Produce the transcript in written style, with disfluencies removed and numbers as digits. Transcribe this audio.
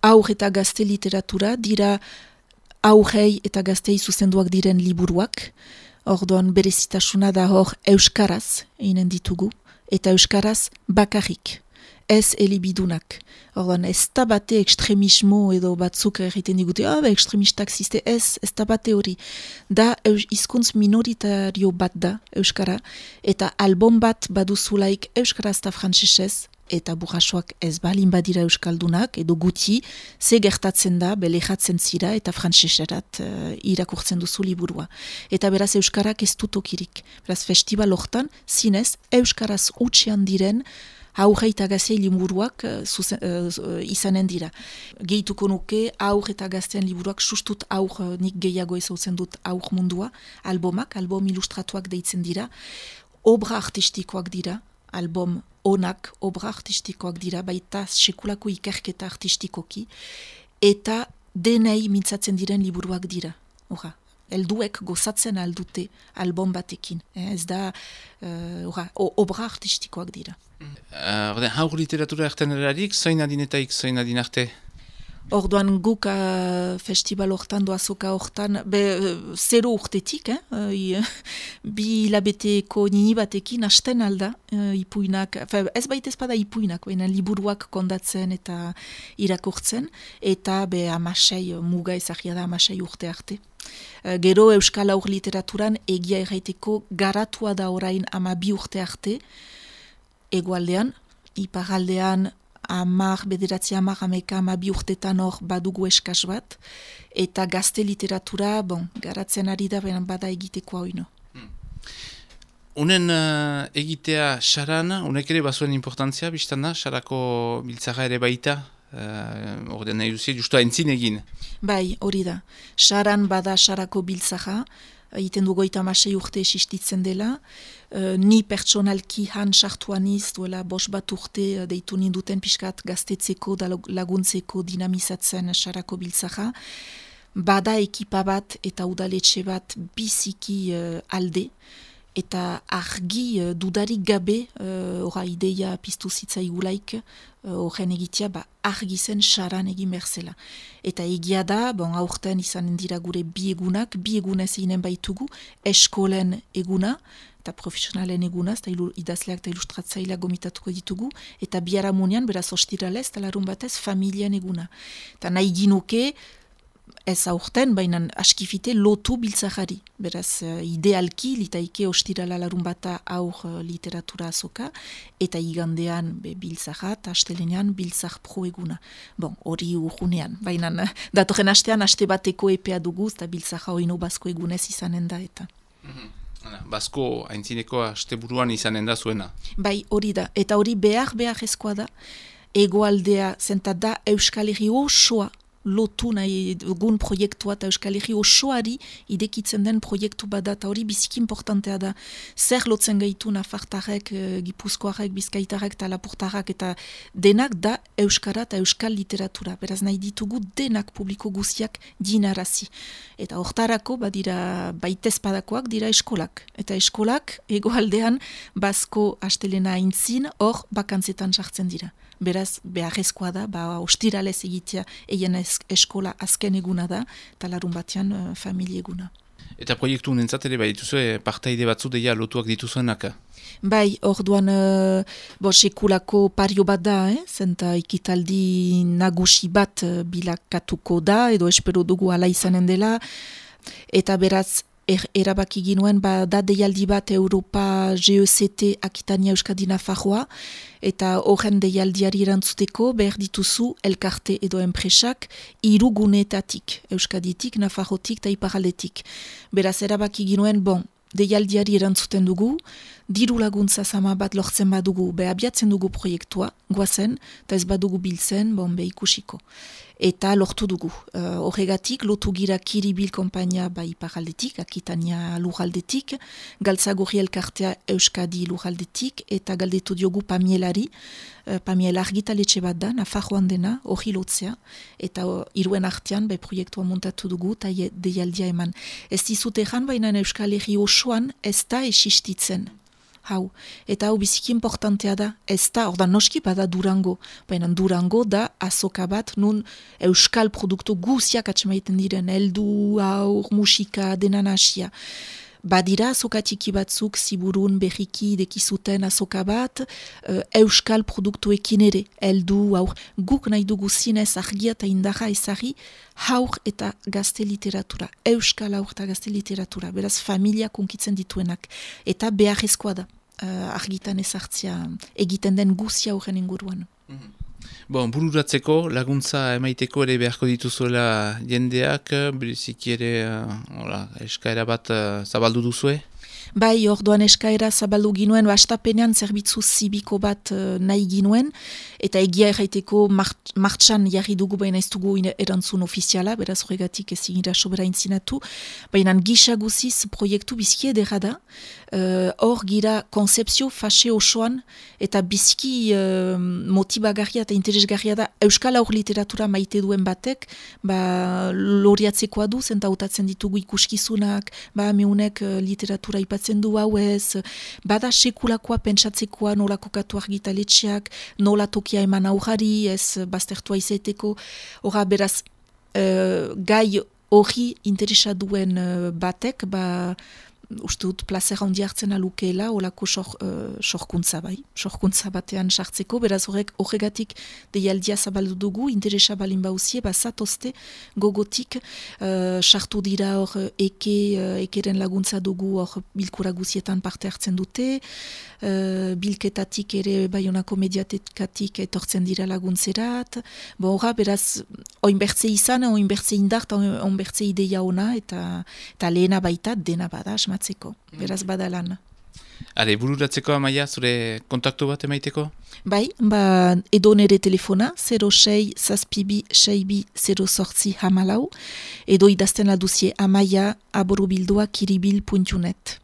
aur eta gazte literatura dira aurrei eta gaztei zuzenduak diren liburuak, orduan berezitasuna da hor euskaraz einen ditugu, eta euskaraz bakarrik, ez elibidunak. Orduan, ez da bate ekstremismo edo batzuk egiten digute, ekstremistak ziste, ez da bate hori. Da hizkuntz minoritario bat da, euskara, eta album bat baduzulaik euskaraz eta frantsesez, eta burrasoak ez balin badira euskaldunak, edo guti, ze gertatzen da, belejatzen zira, eta frantseserat irakurtzen duzu liburua. Eta beraz euskarak ez dutokirik. Beraz festival hortan, zinez, euskaraz utxean diren, aurre eta gazte liburuak izanen dira. Gehituko nuke, aurre eta gaztean liburuak sustut nik gehiago ezautzen dut aur mundua, album ilustratuak deitzen dira, obra artistikoak dira, album onak, obra artistikoak dira, baita sekulako ikerketa artistikoki, eta denei mintzatzen diren liburuak dira. Helduek gozatzen aldute album batekin. Ez da, obra artistikoak dira. Haur literatura erten erarik, zoin adinetaik, zoin adin arte? Orduan guk festival hortan, doazoka hortan, 0 urtetik, bi hilabeteko nini batekin hasten alda, ipuinak, ez baita espada ipuinak, baina liburuak kondatzen eta irakurtzen, eta amasei, muga ezagia da amasei urte arte. Gero Euskal Haur Literaturan egia erraiteko garatua da orain 12 urte arte, egoaldean, iparaldean 10, 9, 12 urtetan hor badugu eskas bat, eta gazte literatura, garatzen ari da bada egiteko hau ino. Unen egitea xaran, unek ere bazuen importantzia, biztan da, xarako biltzara ere baita, ordean nahi duzia, justu entzin egin. Bai, hori da. Xaran bada xarako biltzara, egiten du 36 urte existitzen dela, ni pertsonalki han sartuaniz duela 5 urte deitu ninduten pixkat gaztetzeko da laguntzeko dinamizatzen xarako biltzara. Bada ekipa bat eta udaletxe bat biziki alde, eta argi dudarik gabe, ideia piztu zitzaigulaik, horren egitea, argi zen xaran egin berzela. Eta egia da, aurten izanen dira gure bi egunez eginen baitugu, eskolen eguna, eta profesionalen eguna, eta idazleak eta ilustratzailea gomitatuko ditugu, eta biharamunean, beraz ostiralez, eta larun batez, familien eguna. Eta nahi ginuke, ez aurten, baina askifite lotu biltzajari. Beraz, idealki, litaike ostirala larun bata aur literatura azoka, eta igandean biltzaja, eta astelenean biltzaj pro eguna. Hori urgunean, baina datorren astean, aste bateko epea dugu, eta biltzaja oino basko egunez izanen da, eta. Basko haintzineko asteburuan izanen da zuena. Bai, hori da, eta hori behar ezkoa da, egoaldea zenta da Euskal Herri osoa, lotu nahi dugun proiektua eta Euskal Herri osoari idekitzen den proiektu bada, eta hori biziki importantea da. Zer lotzen gaitu nafartarek, gipuzkoarek, bizkaitarek eta lapurtarrak, eta denak da Euskara eta Euskal literatura. Beraz nahi ditugu denak publiko guziak dinarazi. Eta hortarako badira baitezpadakoak dira eskolak. Eta eskolak egoaldean basko astelena aintzin hor bakantzetan sartzen dira. Beraz, beharrezkoa da, ostiralez egitea eien eskola azken eguna da, eta larun batean familie eguna. Eta proiektu unentzat ere dituzue partaide batzu deia lotuak dituzuenak? Bai, orduan sekulako pario bat da, zenta ekitaldi nagusi bat bilakatuko da, edo espero dugu ala izanen dela, eta beraz, erabaki ginuen, da deialdi bat Europa GECT Akitania Euskadi Nafarroa, eta horren deialdiari erantzuteko behar dituzu elkarte edo enpresak 3 gunetatik, Euskaditik, Nafarrotik eta iparaldetik. Beraz, erabaki ginuen, deialdiari erantzuten dugu, diru laguntza zama bat lortzen badugu, abiatzen dugu proiektua, guazen, eta ez badugu biltzen, ikusiko. Eta lortu dugu. Horregatik, lotu gira Kiribil kompainia iparaldetik, Akitania lurraldetik, Galtzagorri elkartea Euskadi lurraldetik, eta galdetu diogu Pamielari, Pamiel argitaletxe bat da, Nafarroan dena, hori lotzea, eta iruen artean, proiektua montatu dugu, eta deialdia eman. Ez dizut egan, baina Euskal Herri osoan ez da existitzen hau. Eta hau biziki importantea da, ez da, orda noski bada Durango, baina Durango da azoka bat, nun euskal produktu guziak atxemaiten diren, heldu, aur, musika, dena nasia. Badira azoka txiki batzuk, Ziburun, berriki, dekizuten azoka bat, euskal produktuekin ere, heldu, aur, guk nahi dugu zinez argia eta indarra ezari, haur eta gazte literatura, euskal haur eta gazte literatura, beraz familia konkitzen dituenak, eta beharrezkoa da. Argitan ezartzia egiten den guzia horren inguruan. Bon, bururatzeko, laguntza emaiteko ere beharko dituzuela jendeak, bereziki ere eskaera bat zabaldu duzue? Bai, orduan eskaera zabaldu ginuen, astapenean zerbitzu zibiko bat nahi ginuen, eta egia erraiteko martxan jarri dugu, baina ez dugu erantzun ofiziala, beraz horregatik ezin gira sobera intzinatu, baina gisa guziz proiektu bizki edera da, hor gira konzepzio fase osoan, eta bizki motibagarria eta interesgarria da, euskal aur literatura maite duen batek, loriatzekoa du, zenta hautatzen ditugu ikuskizunak, meunek literatura ipatzen du hau ez, bada sekulakoa pentsatzekoa nola kokatu argitaletxeak, nola tokia eman aurrari, ez baztertua izaiteko, horra beraz gai hori interesa duen batek, uste dut plazer handi hartzen alukeela, olako sorkuntza batean sartzeko, beraz horregatik deialdia zabaldu dugu, interesa balin bauzie, zatozte gogotik, sartu dira hor ekeren laguntza dugu hor bilkura guzietan parte hartzen dute, bilketatik ere Baionako mediatekatik etortzen dira laguntzerat, horra beraz oinbertze izan, oinbertze indart, oinbertze ideia ona, eta lehena baita dena bada, beraz badalan. Are, bururatzeko Amaia, zure kontaktu bat emaiteko? Bai, edo nere telefona, 06 zazpibi 6bi 08 hamalau, edo idazten alduzie Amaia @kiribil.net.